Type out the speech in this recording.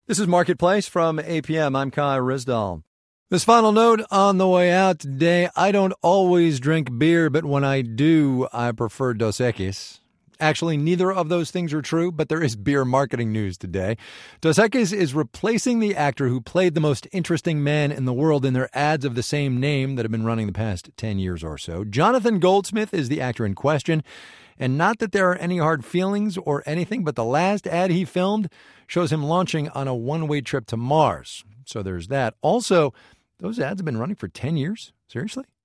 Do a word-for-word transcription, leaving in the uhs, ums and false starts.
This is Marketplace from A P M. I'm Kai Risdall. This final note on the way out today. I don't always drink beer, but when I do, I prefer Dos Equis. Actually, neither of those things are true, but there is beer marketing news today. Dos Equis is replacing the actor who played the most interesting man in the world in their ads of the same name that have been running the past ten years or so. Jonathan Goldsmith is the actor in question. And not that there are any hard feelings or anything, but the last ad he filmed shows him launching on a one-way trip to Mars. So there's that. Also, those ads have been running for ten years? Seriously?